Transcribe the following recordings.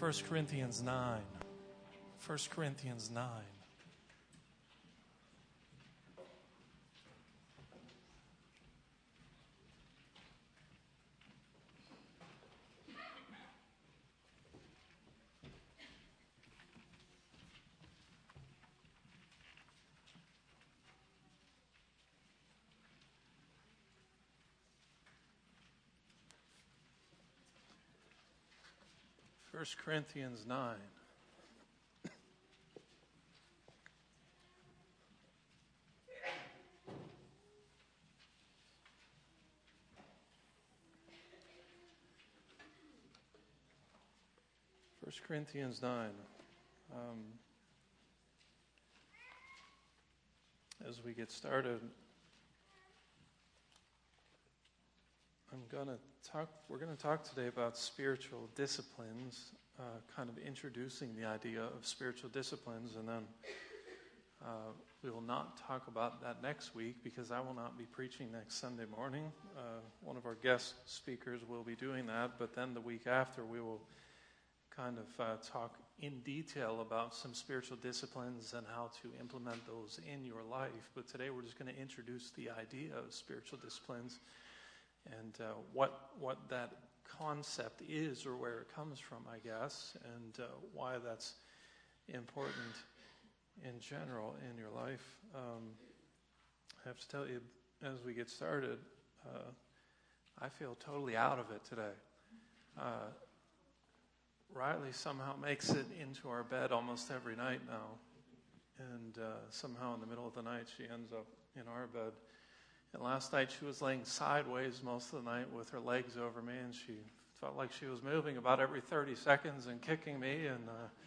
1 Corinthians 9. 1 Corinthians 9. First Corinthians 9. First Corinthians 9. As we get started, we're going to talk today about spiritual disciplines, kind of introducing the idea of spiritual disciplines, and then we will not talk about that next week because I will not be preaching next Sunday morning. One of our guest speakers will be doing that, but then the week after we will kind of talk in detail about some spiritual disciplines and how to implement those in your life. But today we're just going to introduce the idea of spiritual disciplines and what that concept is, or where it comes from, I guess, and why that's important in general in your life. I have to tell you, as we get started, I feel totally out of it today. Riley somehow makes it into our bed almost every night now, and somehow in the middle of the night she ends up in our bed. And last night she was laying sideways most of the night with her legs over me, and she felt like she was moving about every 30 seconds and kicking me. And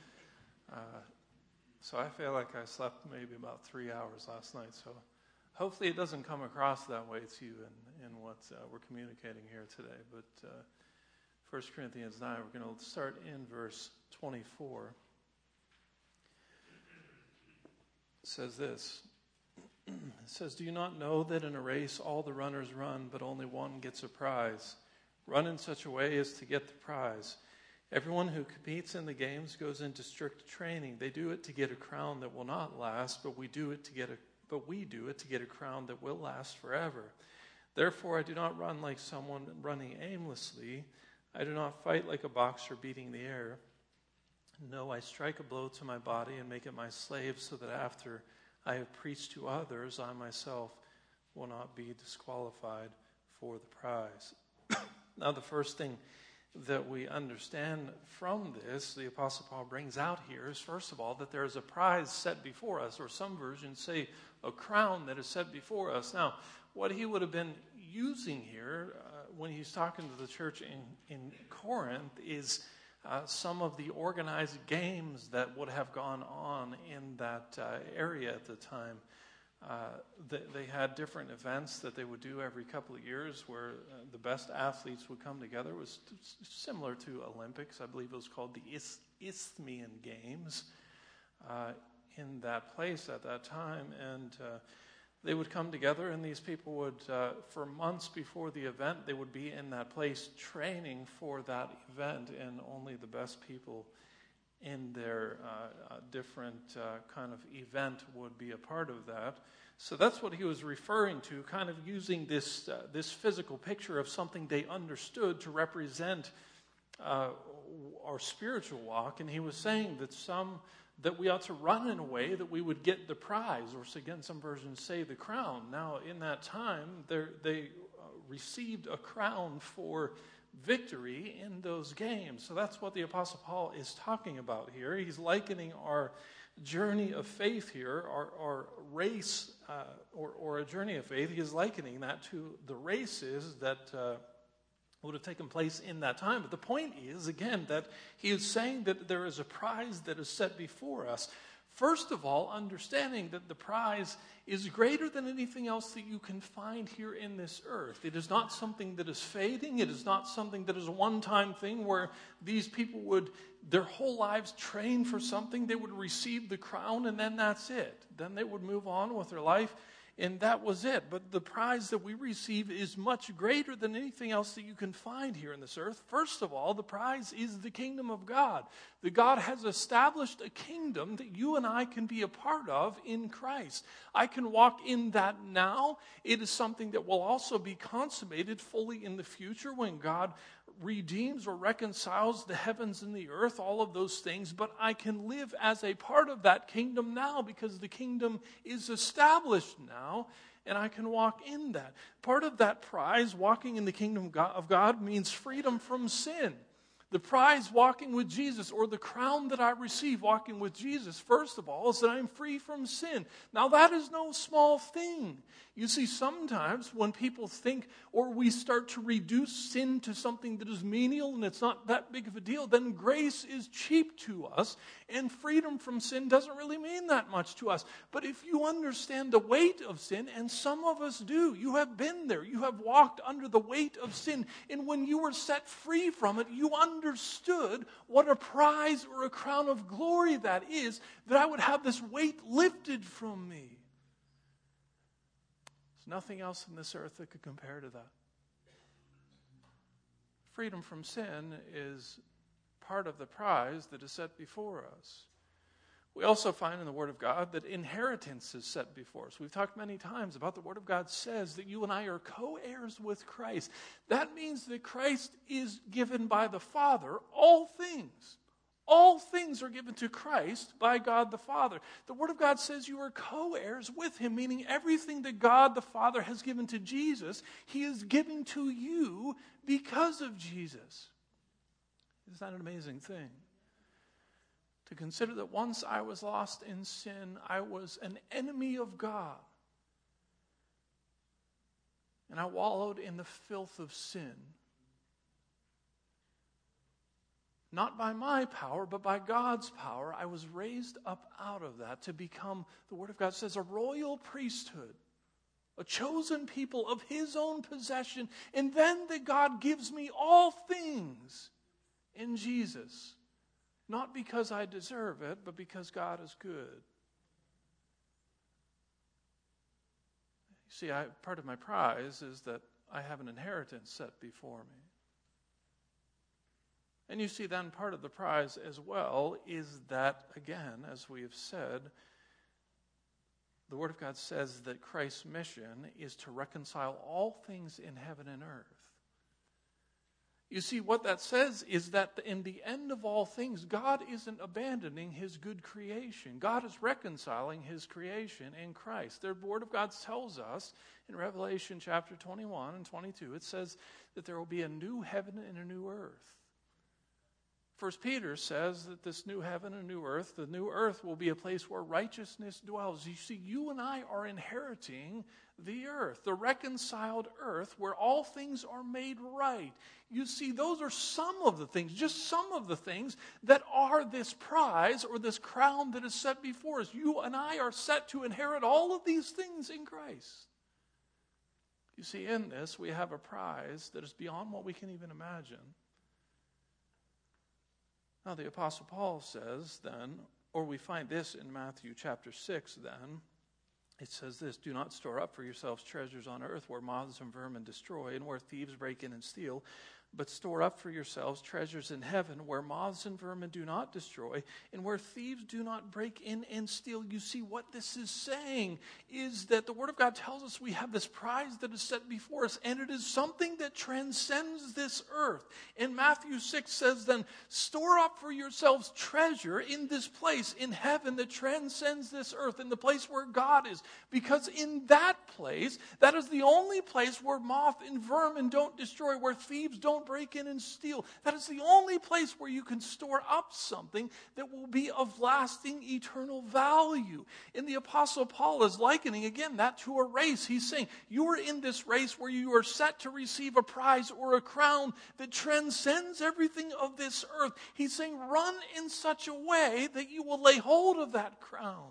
so I feel like I slept maybe about 3 hours last night. So hopefully it doesn't come across that way to you in what we're communicating here today. But 1 Corinthians 9, we're going to start in verse 24. It says this. It says, "Do you not know that in a race all the runners run, but only one gets a prize? Run in such a way as to get the prize. Everyone who competes in the games goes into strict training. They do it to get a crown that will not last, but we do it to get a crown that will last forever. Therefore I do not run like someone running aimlessly. I do not fight like a boxer beating the air. No, I strike a blow to my body and make it my slave, so that after I have preached to others, I myself will not be disqualified for the prize." Now, the first thing that we understand from this, the Apostle Paul brings out here, is first of all that there is a prize set before us, or some versions say a crown that is set before us. Now, what he would have been using here when he's talking to the church in Corinth is some of the organized games that would have gone on in that area at the time. They had different events that they would do every couple of years where the best athletes would come together. It was similar to Olympics. I believe it was called the Isthmian Games in that place at that time. And they would come together, and these people would, for months before the event, they would be in that place training for that event, and only the best people in their different kind of event would be a part of that. So that's what he was referring to, kind of using this physical picture of something they understood to represent our spiritual walk. And he was saying that we ought to run in a way that we would get the prize, or again, some versions say the crown. Now, in that time, they received a crown for victory in those games. So that's what the Apostle Paul is talking about here. He's likening our journey of faith here, our race, or a journey of faith. He is likening that to the races that would have taken place in that time. But the point is, again, that he is saying that there is a prize that is set before us. First of all, understanding that the prize is greater than anything else that you can find here in this earth. It is not something that is fading. It is not something that is a one-time thing where these people would, their whole lives, train for something. They would receive the crown, and then that's it. Then they would move on with their life. and that was it. But the prize that we receive is much greater than anything else that you can find here in this earth. First of all, the prize is the kingdom of God. That God has established a kingdom that you and I can be a part of in Christ. I can walk in that now. It is something that will also be consummated fully in the future when God redeems or reconciles the heavens and the earth, all of those things. But I can live as a part of that kingdom now because the kingdom is established now, and I can walk in that. Part of that prize, walking in the kingdom of God, means freedom from sin. The prize walking with Jesus, or the crown that I receive walking with Jesus, first of all, is that I'm free from sin. Now that is no small thing. You see, sometimes when people think, or we start to reduce sin to something that is menial and it's not that big of a deal, then grace is cheap to us, and freedom from sin doesn't really mean that much to us. But if you understand the weight of sin, and some of us do, you have been there, you have walked under the weight of sin, and when you were set free from it, you understood what a prize or a crown of glory that is, that I would have this weight lifted from me. There's nothing else in this earth that could compare to that. Freedom from sin is part of the prize that is set before us. We also find in the Word of God that inheritance is set before us. We've talked many times about the Word of God says that you and I are co-heirs with Christ. That means that Christ is given by the Father all things. All things are given to Christ by God the Father. The Word of God says you are co-heirs with Him, meaning everything that God the Father has given to Jesus, He is giving to you because of Jesus. Isn't that an amazing thing? To consider that once I was lost in sin, I was an enemy of God. And I wallowed in the filth of sin. Not by my power, but by God's power, I was raised up out of that to become, the Word of God says, a royal priesthood, a chosen people of His own possession, and then that God gives me all things in Jesus. Not because I deserve it, but because God is good. You see, part of my prize is that I have an inheritance set before me. And you see, then part of the prize as well is that, again, as we have said, the Word of God says that Christ's mission is to reconcile all things in heaven and earth. You see, what that says is that in the end of all things, God isn't abandoning His good creation. God is reconciling His creation in Christ. The Word of God tells us in Revelation chapter 21 and 22, it says that there will be a new heaven and a new earth. 1 Peter says that this new heaven and new earth, the new earth will be a place where righteousness dwells. You see, you and I are inheriting the earth, the reconciled earth where all things are made right. You see, those are some of the things, just some of the things that are this prize or this crown that is set before us. You and I are set to inherit all of these things in Christ. You see, in this, we have a prize that is beyond what we can even imagine. Now, the Apostle Paul says then, or we find this in Matthew chapter 6 then, it says this, do not store up for yourselves treasures on earth where moths and vermin destroy and where thieves break in and steal, but store up for yourselves treasures in heaven where moths and vermin do not destroy and where thieves do not break in and steal. You see, what this is saying is that the Word of God tells us we have this prize that is set before us, and it is something that transcends this earth. And Matthew 6 says then, store up for yourselves treasure in this place in heaven that transcends this earth, in the place where God is. Because in that place, that is the only place where moth and vermin don't destroy, where thieves don't break in and steal. That is the only place where you can store up something that will be of lasting eternal value. And the Apostle Paul is likening, again, that to a race. He's saying, you are in this race where you are set to receive a prize or a crown that transcends everything of this earth. He's saying, run in such a way that you will lay hold of that crown.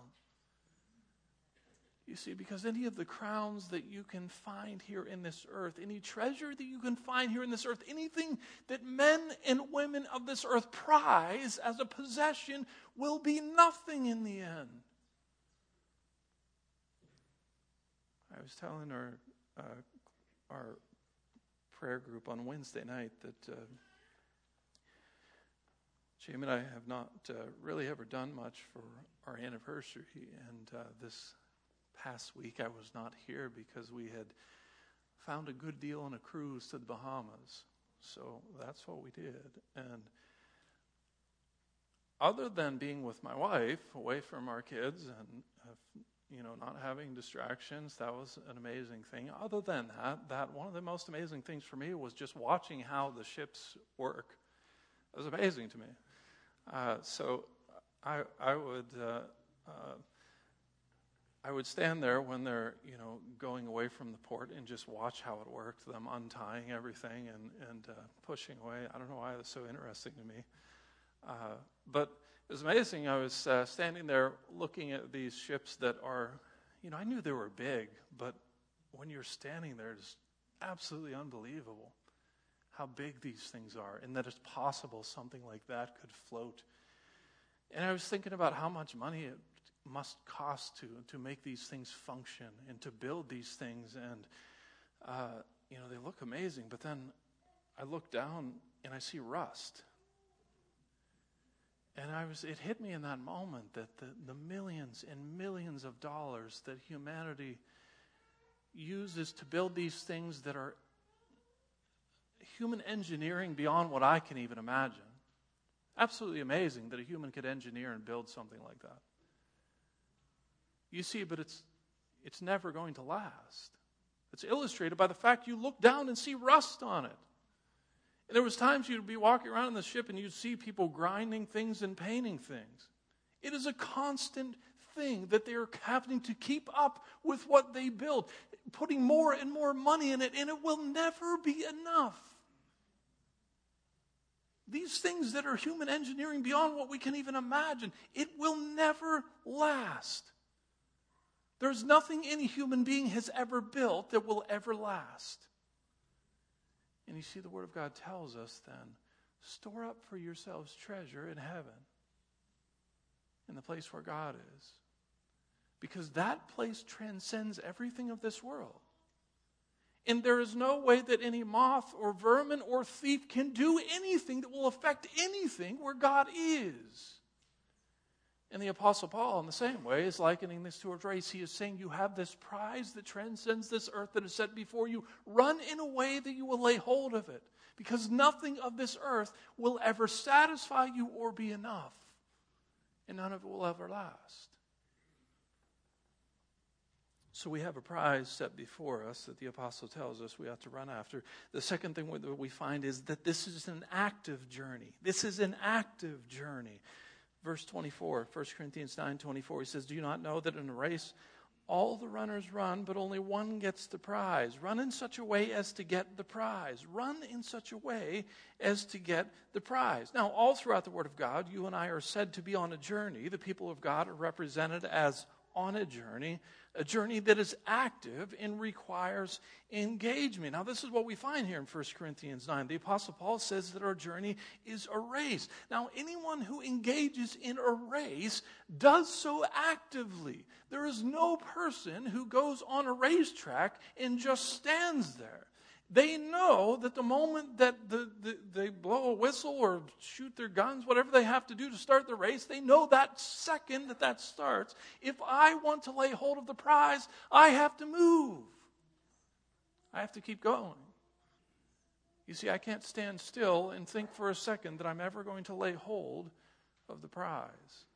You see, because any of the crowns that you can find here in this earth, any treasure that you can find here in this earth, anything that men and women of this earth prize as a possession will be nothing in the end. I was telling our prayer group on Wednesday night that Jamie and I have not really ever done much for our anniversary, and this past week I was not here because we had found a good deal on a cruise to the Bahamas. So that's what we did. And other than being with my wife, away from our kids and not having distractions, that was an amazing thing. Other than that one of the most amazing things for me was just watching how the ships work. It was amazing to me. So I would stand there when they're going away from the port and just watch how it worked, them untying everything and pushing away. I don't know why it was so interesting to me. But it was amazing. I was standing there looking at these ships that are, I knew they were big, but when you're standing there, it's absolutely unbelievable how big these things are and that it's possible something like that could float. And I was thinking about how much money it must cost to make these things function and to build these things. And, they look amazing, but then I look down and I see rust. And it hit me in that moment that the millions and millions of dollars that humanity uses to build these things that are human engineering beyond what I can even imagine. Absolutely amazing that a human could engineer and build something like that. You see, but it's never going to last. It's illustrated by the fact you look down and see rust on it. And there was times you'd be walking around in the ship and you'd see people grinding things and painting things. It is a constant thing that they are having to keep up with what they build, putting more and more money in it, and it will never be enough. These things that are human engineering beyond what we can even imagine, it will never last. There's nothing any human being has ever built that will ever last. And you see, the Word of God tells us then, store up for yourselves treasure in heaven, in the place where God is. Because that place transcends everything of this world. And there is no way that any moth or vermin or thief can do anything that will affect anything where God is. And the Apostle Paul, in the same way, is likening this to a race. He is saying, you have this prize that transcends this earth that is set before you. Run in a way that you will lay hold of it. Because nothing of this earth will ever satisfy you or be enough. And none of it will ever last. So we have a prize set before us that the apostle tells us we have to run after. The second thing that we find is that this is an active journey. This is an active journey. Verse 24, 1 Corinthians 9:24, he says, do you not know that in a race all the runners run, but only one gets the prize? Run in such a way as to get the prize. Run in such a way as to get the prize. Now, all throughout the Word of God, you and I are said to be on a journey. The people of God are represented as on a journey that is active and requires engagement. Now, this is what we find here in 1 Corinthians 9. The Apostle Paul says that our journey is a race. Now, anyone who engages in a race does so actively. There is no person who goes on a racetrack and just stands there. They know that the moment that they blow a whistle or shoot their guns, whatever they have to do to start the race, they know that second that starts, if I want to lay hold of the prize, I have to move. I have to keep going. You see, I can't stand still and think for a second that I'm ever going to lay hold of the prize.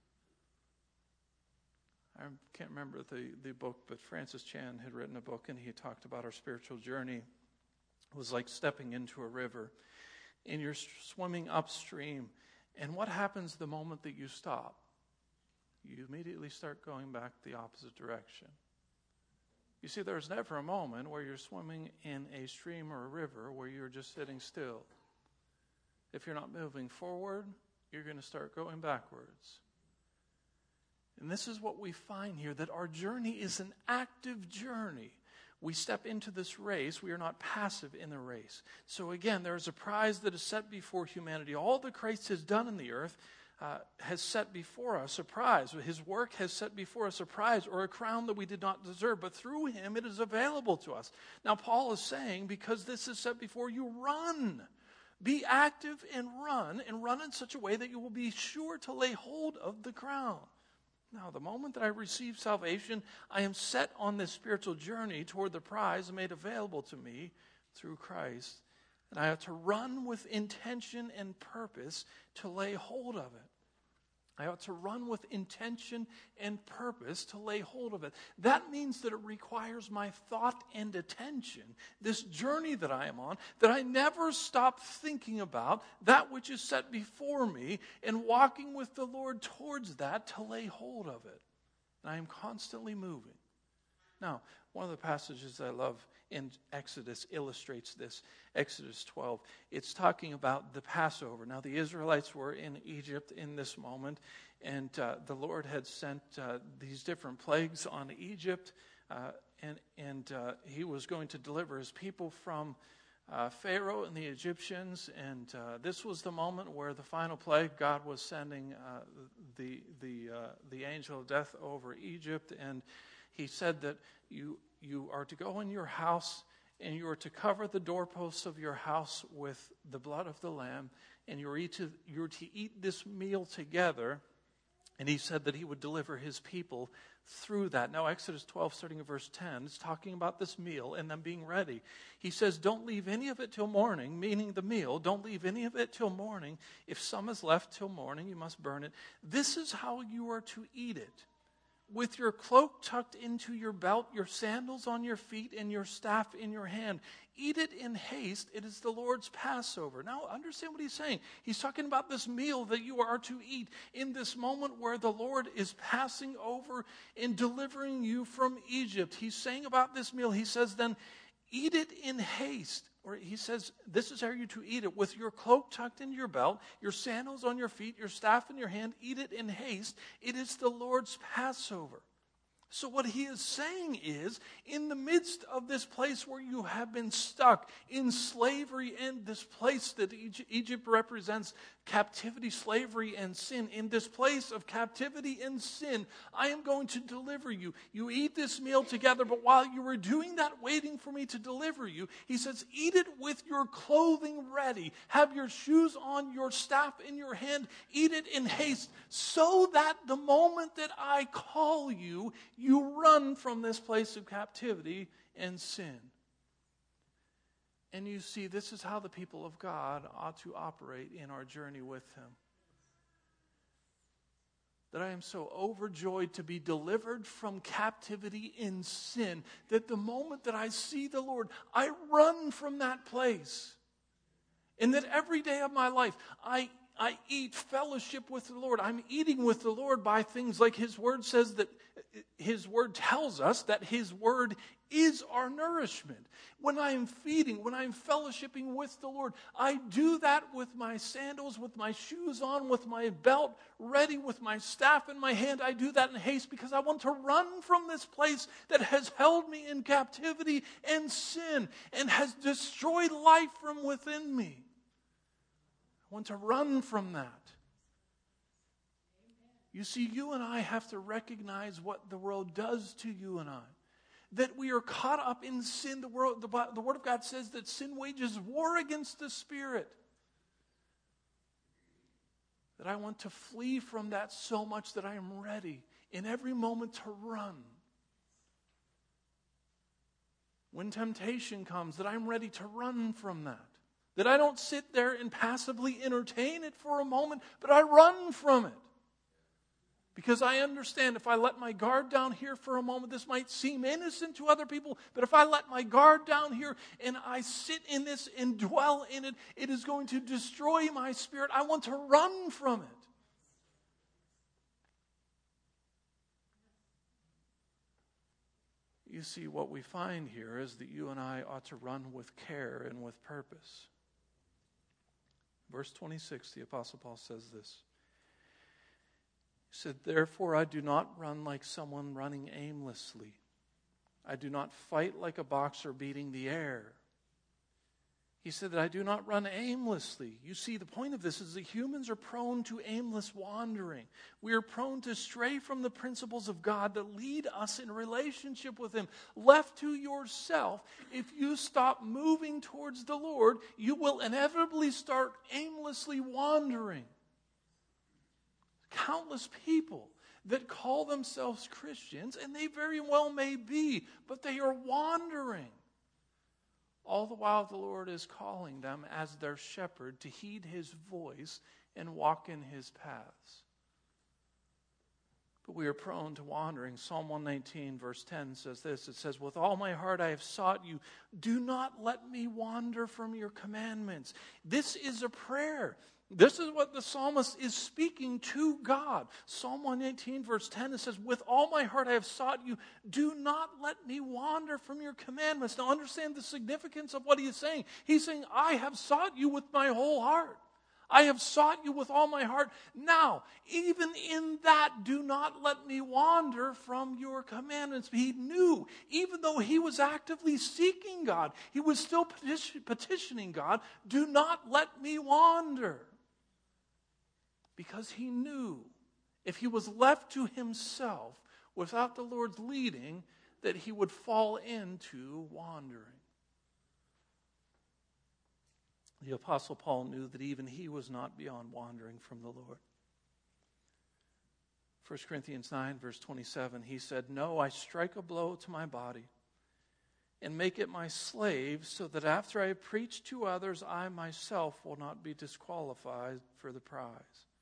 I can't remember the book, but Francis Chan had written a book and he talked about our spiritual journey. It was like stepping into a river and you're swimming upstream. And what happens the moment that you stop? You immediately start going back the opposite direction. You see, there's never a moment where you're swimming in a stream or a river where you're just sitting still. If you're not moving forward, you're going to start going backwards. And this is what we find here, that our journey is an active journey. We step into this race. We are not passive in the race. So again, there is a prize that is set before humanity. All that Christ has done in the earth, has set before us a prize. His work has set before us a prize or a crown that we did not deserve, but through him it is available to us. Now Paul is saying, because this is set before you, run. Be active and run in such a way that you will be sure to lay hold of the crown. Now, the moment that I receive salvation, I am set on this spiritual journey toward the prize made available to me through Christ. And I have to run with intention and purpose to lay hold of it. I ought to run with intention and purpose to lay hold of it. That means that it requires my thought and attention, this journey that I am on, that I never stop thinking about that which is set before me and walking with the Lord towards that to lay hold of it. And I am constantly moving. Now, one of the passages I love in Exodus illustrates this. Exodus 12. It's talking about the Passover. Now, the Israelites were in Egypt in this moment, and the Lord had sent these different plagues on Egypt, and he was going to deliver his people from Pharaoh and the Egyptians, and this was the moment where the final plague, God was sending the angel of death over Egypt, and he said that you are to go in your house and you are to cover the doorposts of your house with the blood of the lamb, and you're to eat this meal together. And he said that he would deliver his people through that. Now, Exodus 12, starting at verse 10, is talking about this meal and them being ready. He says, don't leave any of it till morning, meaning the meal. Don't leave any of it till morning. If some is left till morning, you must burn it. This is how you are to eat it. With your cloak tucked into your belt, your sandals on your feet, and your staff in your hand. Eat it in haste. It is the Lord's Passover. Now, understand what he's saying. He's talking about this meal that you are to eat in this moment where the Lord is passing over and delivering you from Egypt. He's saying about this meal, he says then, eat it in haste. Or he says, this is how you're to eat it. With your cloak tucked into your belt, your sandals on your feet, your staff in your hand, eat it in haste. It is the Lord's Passover. So what he is saying is, in the midst of this place where you have been stuck in slavery, and this place that Egypt represents captivity, slavery, and sin, in this place of captivity and sin, I am going to deliver you. You eat this meal together, but while you were doing that, waiting for me to deliver you, he says, eat it with your clothing ready. Have your shoes on, your staff in your hand. Eat it in haste, so that the moment that I call you, you run from this place of captivity and sin. And you see, this is how the people of God ought to operate in our journey with him. That I am so overjoyed to be delivered from captivity in sin, that the moment that I see the Lord, I run from that place. And that every day of my life, I eat fellowship with the Lord. I'm eating with the Lord by things like his word says, that his word tells us that his word is our nourishment. When I'm feeding, when I'm fellowshipping with the Lord, I do that with my sandals, with my shoes on, with my belt ready, with my staff in my hand. I do that in haste because I want to run from this place that has held me in captivity and sin and has destroyed life from within me. I want to run from that. You see, you and I have to recognize what the world does to you and I. That we are caught up in sin. The Word of God says that sin wages war against the Spirit. That I want to flee from that so much that I am ready in every moment to run. When temptation comes, that I'm ready to run from that. That I don't sit there and passively entertain it for a moment, but I run from it. Because I understand if I let my guard down here for a moment, this might seem innocent to other people, but if I let my guard down here and I sit in this and dwell in it, it is going to destroy my spirit. I want to run from it. You see, what we find here is that you and I ought to run with care and with purpose. Verse 26, the Apostle Paul says this. He said, therefore I do not run like someone running aimlessly. I do not fight like a boxer beating the air. He said that I do not run aimlessly. You see, the point of this is that humans are prone to aimless wandering. We are prone to stray from the principles of God that lead us in relationship with Him. Left to yourself, if you stop moving towards the Lord, you will inevitably start aimlessly wandering. Countless people that call themselves Christians, and they very well may be, but they are wandering. All the while the Lord is calling them as their shepherd to heed His voice and walk in His paths. But we are prone to wandering. Psalm 119 verse 10 says this. It says, with all my heart I have sought you. Do not let me wander from your commandments. This is a prayer. This is what the psalmist is speaking to God. Psalm 118 verse 10, it says, with all my heart I have sought you. Do not let me wander from your commandments. Now understand the significance of what he is saying. He's saying, I have sought you with my whole heart. I have sought you with all my heart. Now, even in that, do not let me wander from your commandments. He knew, even though he was actively seeking God, he was still petitioning God, do not let me wander. Because he knew if he was left to himself without the Lord's leading, that he would fall into wandering. The Apostle Paul knew that even he was not beyond wandering from the Lord. 1 Corinthians 9, verse 27, he said, no, I strike a blow to my body and make it my slave, so that after I have preached to others, I myself will not be disqualified for the prize.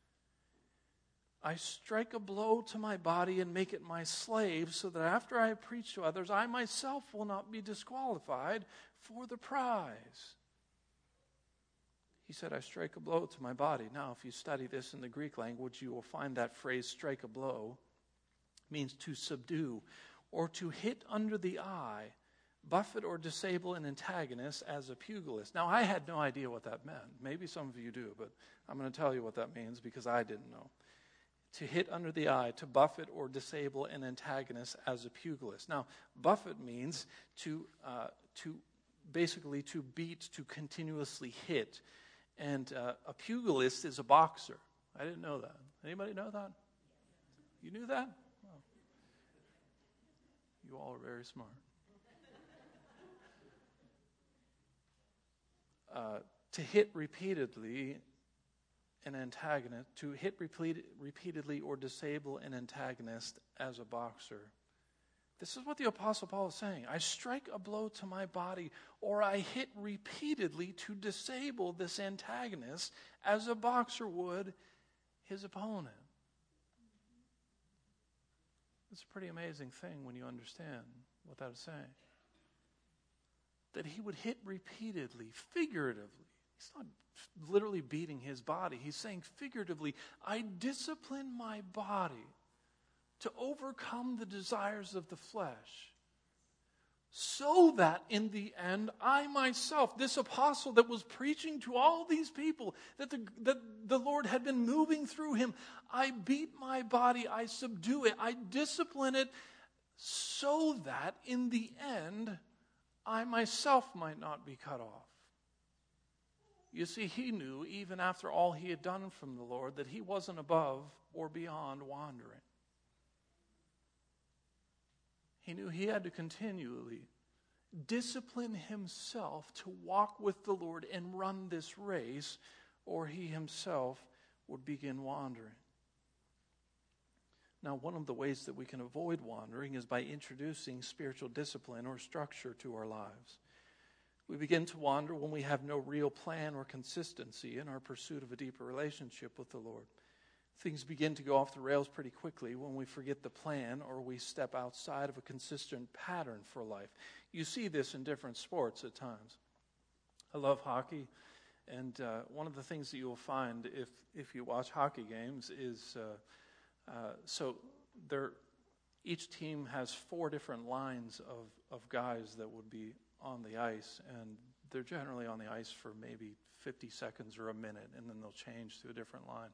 I strike a blow to my body and make it my slave, so that after I have preached to others, I myself will not be disqualified for the prize. He said, I strike a blow to my body. Now, if you study this in the Greek language, you will find that phrase, strike a blow, means to subdue or to hit under the eye, buffet or disable an antagonist as a pugilist. Now, I had no idea what that meant. Maybe some of you do, but I'm going to tell you what that means because I didn't know. To hit under the eye, to buffet or disable an antagonist as a pugilist. Now, buffet means to basically to beat, to continuously hit. And a pugilist is a boxer. I didn't know that. Anybody know that? You knew that? Oh. You all are very smart. To hit repeatedly an antagonist, to hit repeatedly or disable an antagonist as a boxer. This is what the Apostle Paul is saying. I strike a blow to my body, or I hit repeatedly to disable this antagonist as a boxer would his opponent. It's a pretty amazing thing when you understand what that is saying. That he would hit repeatedly, figuratively. He's not literally beating his body. He's saying figuratively, I discipline my body to overcome the desires of the flesh, so that in the end, I myself, this apostle that was preaching to all these people, that the Lord had been moving through him, I beat my body, I subdue it, I discipline it, so that in the end, I myself might not be cut off. You see, he knew, even after all he had done from the Lord, that he wasn't above or beyond wandering. He knew he had to continually discipline himself to walk with the Lord and run this race, or he himself would begin wandering. Now, one of the ways that we can avoid wandering is by introducing spiritual discipline or structure to our lives. We begin to wander when we have no real plan or consistency in our pursuit of a deeper relationship with the Lord. Things begin to go off the rails pretty quickly when we forget the plan or we step outside of a consistent pattern for life. You see this in different sports at times. I love hockey, and one of the things that you will find if you watch hockey games is each team has 4 different lines of guys that would be on the ice, and they're generally on the ice for maybe 50 seconds or a minute, and then they'll change to a different line.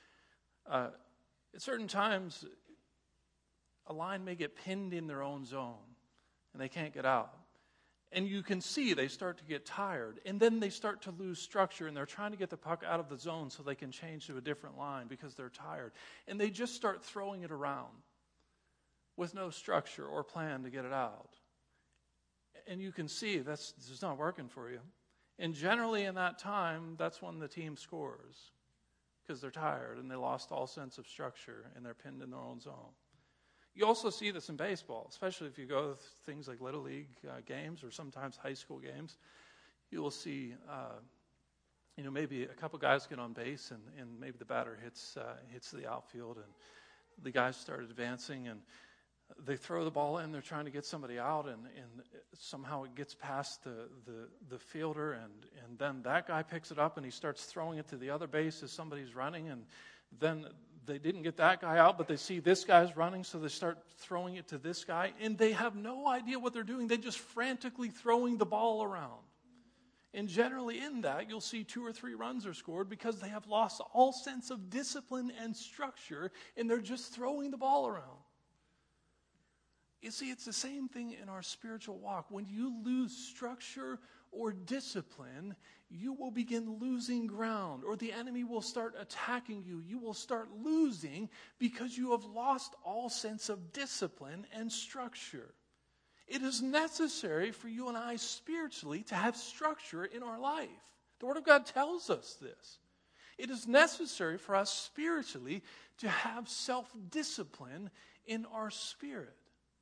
At certain times, a line may get pinned in their own zone, and they can't get out. And you can see they start to get tired. And then they start to lose structure, and they're trying to get the puck out of the zone so they can change to a different line because they're tired. And they just start throwing it around with no structure or plan to get it out. And you can see this is not working for you. And generally in that time, that's when the team scores because they're tired and they lost all sense of structure and they're pinned in their own zone. You also see this in baseball, especially if you go to things like Little League games or sometimes high school games. You will see, maybe a couple guys get on base and maybe the batter hits the outfield and the guys start advancing and they throw the ball in. They're trying to get somebody out and somehow it gets past the fielder and then that guy picks it up and he starts throwing it to the other base as somebody's running and then they didn't get that guy out, but they see this guy's running, so they start throwing it to this guy, and they have no idea what they're doing. They're just frantically throwing the ball around. And generally in that, you'll see 2 or 3 runs are scored because they have lost all sense of discipline and structure, and they're just throwing the ball around. You see, it's the same thing in our spiritual walk. When you lose structure or discipline, you will begin losing ground, or the enemy will start attacking you. You will start losing because you have lost all sense of discipline and structure. It is necessary for you and I spiritually to have structure in our life. The Word of God tells us this. It is necessary for us spiritually to have self-discipline in our spirit.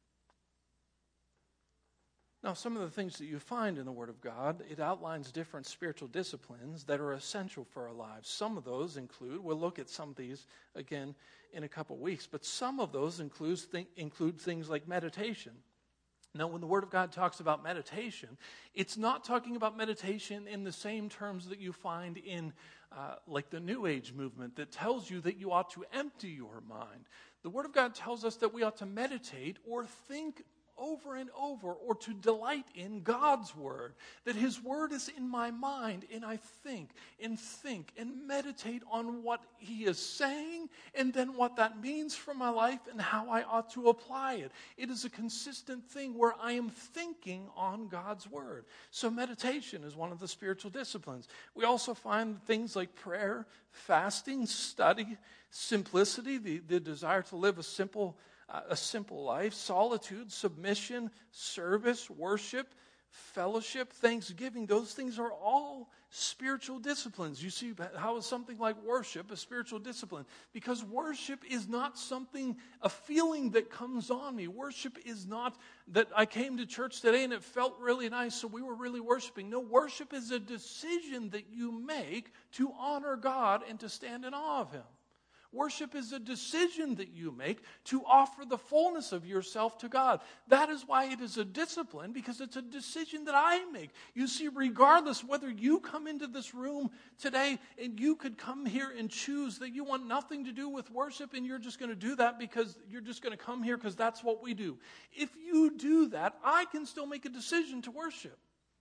Now, some of the things that you find in the Word of God, it outlines different spiritual disciplines that are essential for our lives. Some of those include, we'll look at some of these again in a couple weeks, but some of those include things like meditation. Now, when the Word of God talks about meditation, it's not talking about meditation in the same terms that you find in like the New Age movement that tells you that you ought to empty your mind. The Word of God tells us that we ought to meditate or think over and over, or to delight in God's Word, that His Word is in my mind, and I think and meditate on what He is saying, and then what that means for my life and how I ought to apply it. It is a consistent thing where I am thinking on God's Word. So meditation is one of the spiritual disciplines. We also find things like prayer, fasting, study, simplicity, the desire to live a simple life, solitude, submission, service, worship, fellowship, thanksgiving. Those things are all spiritual disciplines. You see, how is something like worship a spiritual discipline? Because worship is not a feeling that comes on me. Worship is not that I came to church today and it felt really nice, so we were really worshiping. No, worship is a decision that you make to honor God and to stand in awe of Him. Worship is a decision that you make to offer the fullness of yourself to God. That is why it is a discipline, because it's a decision that I make. You see, regardless whether you come into this room today and you could come here and choose that you want nothing to do with worship and you're just going to do that because you're just going to come here because that's what we do. If you do that, I can still make a decision to worship.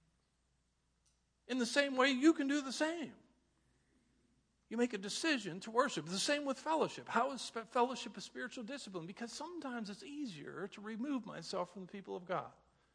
In the same way, you can do the same. You make a decision to worship. The same with fellowship. How is fellowship a spiritual discipline? Because sometimes it's easier to remove myself from the people of God.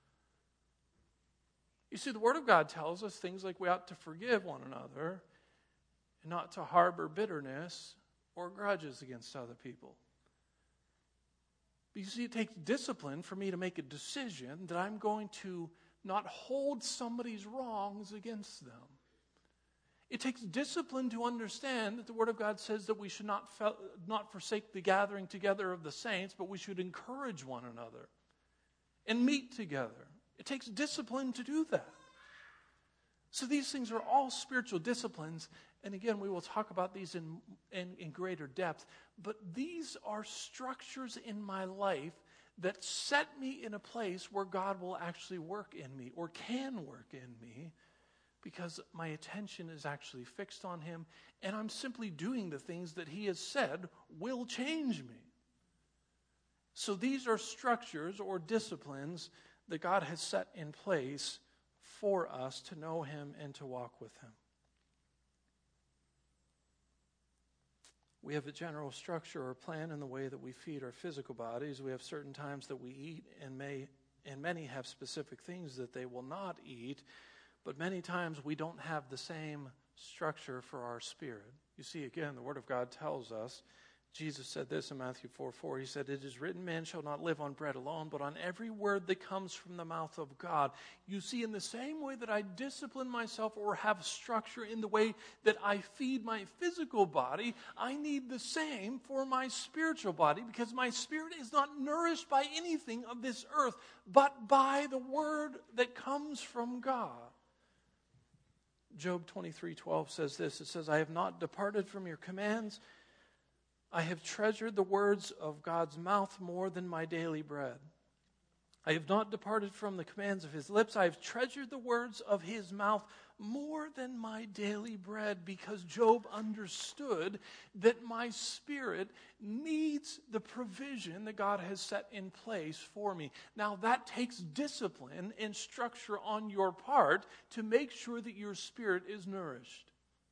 You see, the Word of God tells us things like we ought to forgive one another and not to harbor bitterness or grudges against other people. But you see, it takes discipline for me to make a decision that I'm going to not hold somebody's wrongs against them. It takes discipline to understand that the Word of God says that we should not forsake the gathering together of the saints, but we should encourage one another and meet together. It takes discipline to do that. So these things are all spiritual disciplines, and again, we will talk about these in greater depth, but these are structures in my life that set me in a place where God will actually work in me or can work in me, because my attention is actually fixed on Him, and I'm simply doing the things that He has said will change me. So these are structures or disciplines that God has set in place for us to know Him and to walk with Him. We have a general structure or plan in the way that we feed our physical bodies. We have certain times that we eat and may and many have specific things that they will not eat, but many times we don't have the same structure for our spirit. You see, again, the Word of God tells us, Jesus said this in Matthew 4:4. He said, "It is written, man shall not live on bread alone, but on every word that comes from the mouth of God." You see, in the same way that I discipline myself or have structure in the way that I feed my physical body, I need the same for my spiritual body, because my spirit is not nourished by anything of this earth, but by the word that comes from God. Job 23:12 says this. It says, "I have not departed from your commands. I have treasured the words of God's mouth more than my daily bread. I have not departed from the commands of his lips. I have treasured the words of his mouth more than my daily bread," because Job understood that my spirit needs the provision that God has set in place for me. Now, that takes discipline and structure on your part to make sure that your spirit is nourished.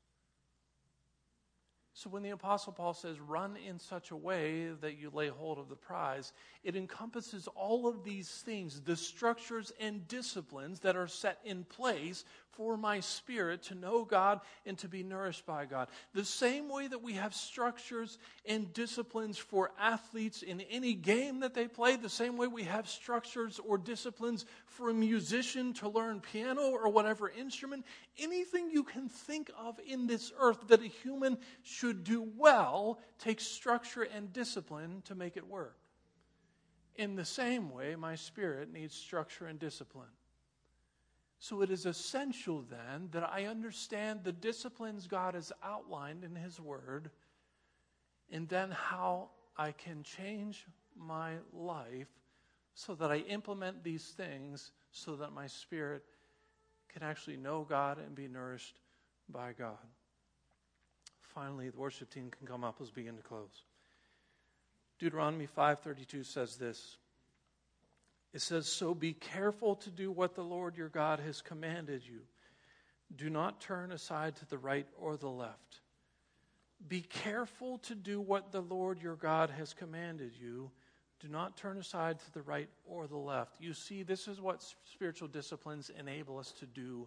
So when the Apostle Paul says, run in such a way that you lay hold of the prize, it encompasses all of these things, the structures and disciplines that are set in place for my spirit to know God and to be nourished by God. The same way that we have structures and disciplines for athletes in any game that they play, the same way we have structures or disciplines for a musician to learn piano or whatever instrument, anything you can think of in this earth that a human should do well takes structure and discipline to make it work. In the same way, my spirit needs structure and discipline. So it is essential then that I understand the disciplines God has outlined in his word, and then how I can change my life so that I implement these things so that my spirit can actually know God and be nourished by God. Finally, the worship team can come up as we begin to close. Deuteronomy 5:32 says this. It says, "So be careful to do what the Lord your God has commanded you. Do not turn aside to the right or the left." Be careful to do what the Lord your God has commanded you. Do not turn aside to the right or the left. You see, this is what spiritual disciplines enable us to do.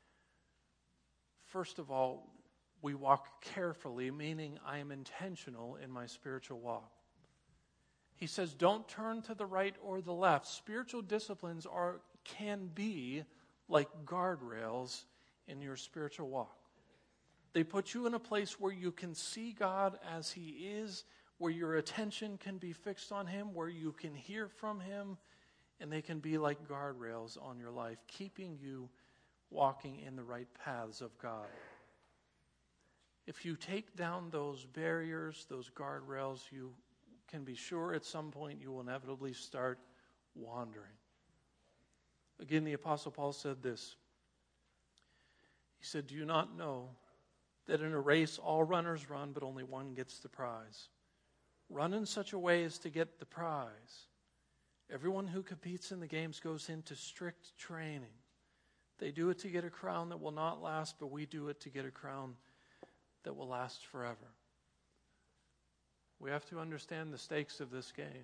First of all, we walk carefully, meaning I am intentional in my spiritual walk. He says, don't turn to the right or the left. Spiritual disciplines can be like guardrails in your spiritual walk. They put you in a place where you can see God as he is, where your attention can be fixed on him, where you can hear from him, and they can be like guardrails on your life, keeping you walking in the right paths of God. If you take down those barriers, those guardrails, you can be sure at some point you will inevitably start wandering. Again, the Apostle Paul said this. He said, "Do you not know that in a race all runners run, but only one gets the prize? Run in such a way as to get the prize. Everyone who competes in the games goes into strict training. They do it to get a crown that will not last, but we do it to get a crown that will last forever." We have to understand the stakes of this game.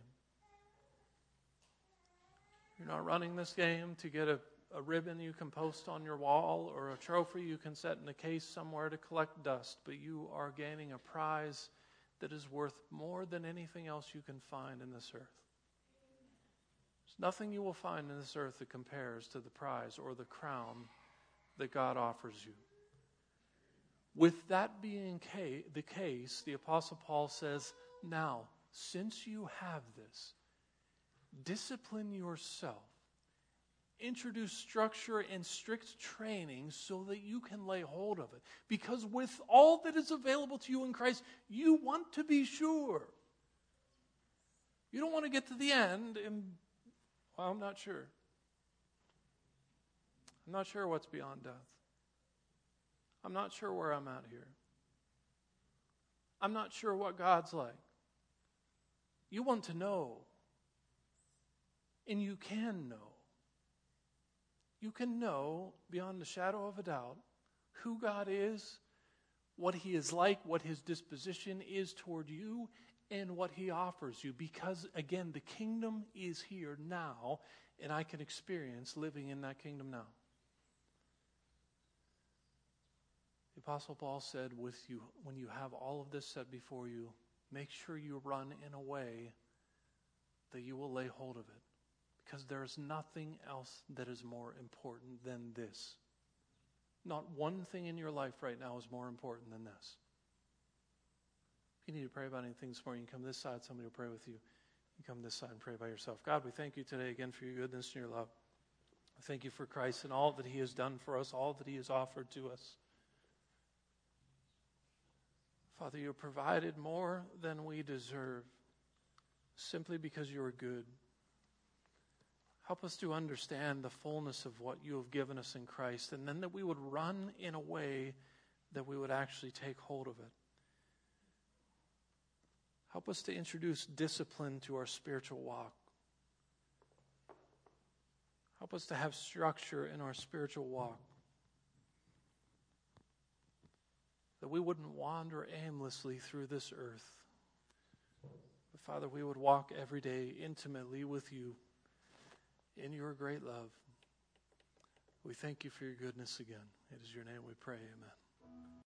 You're not running this game to get a ribbon you can post on your wall or a trophy you can set in a case somewhere to collect dust, but you are gaining a prize that is worth more than anything else you can find in this earth. There's nothing you will find in this earth that compares to the prize or the crown that God offers you. With that being the case, the Apostle Paul says, now, since you have this, discipline yourself. Introduce structure and strict training so that you can lay hold of it. Because with all that is available to you in Christ, you want to be sure. You don't want to get to the end and, well, I'm not sure. I'm not sure what's beyond death. I'm not sure where I'm at here. I'm not sure what God's like. You want to know. And you can know. You can know beyond the shadow of a doubt who God is, what he is like, what his disposition is toward you, in what he offers you, because, again, the kingdom is here now, and I can experience living in that kingdom now. The Apostle Paul said, when you have all of this set before you, make sure you run in a way that you will lay hold of it. Because there is nothing else that is more important than this. Not one thing in your life right now is more important than this. If you need to pray about anything this morning, you come this side, somebody will pray with you. You come this side and pray by yourself. God, we thank you today again for your goodness and your love. Thank you for Christ and all that he has done for us, all that he has offered to us. Father, you have provided more than we deserve simply because you are good. Help us to understand the fullness of what you have given us in Christ, and then that we would run in a way that we would actually take hold of it. Help us to introduce discipline to our spiritual walk. Help us to have structure in our spiritual walk. That we wouldn't wander aimlessly through this earth. But Father, we would walk every day intimately with you in your great love. We thank you for your goodness again. It is your name we pray. Amen.